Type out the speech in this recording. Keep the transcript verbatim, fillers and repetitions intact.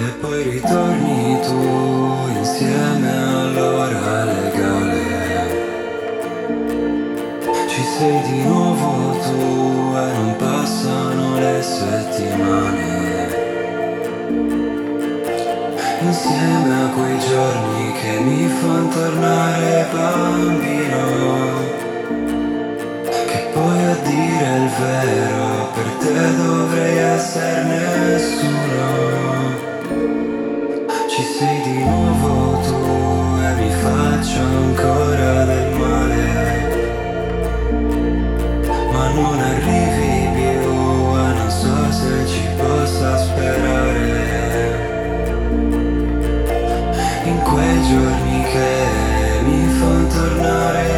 E poi ritorni tu insieme all'ora legale. Ci sei di nuovo tu e non passano le settimane. Insieme a quei giorni che mi fan tornare bambino, che poi a dire il vero per te dovrei essere nessuno. Ci sei di nuovo tu e mi faccio ancora del male, ma non arrivi più e non so se ci possa sperare. In quei giorni che mi fan tornare